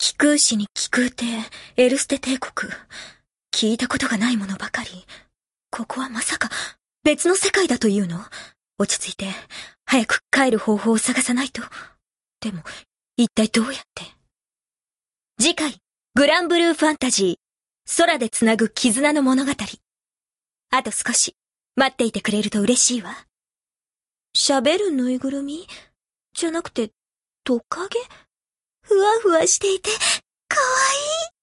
気空使に気空帝、エルステ帝国。聞いたことがないものばかり。ここはまさか、別の世界だというの？落ち着いて、早く帰る方法を探さないと。でも、一体どうやって？次回、グランブルーファンタジー、空でつなぐ絆の物語。あと少し、待っていてくれると嬉しいわ。喋るぬいぐるみ？じゃなくて、トカゲ？ふわふわしていて、かわいい。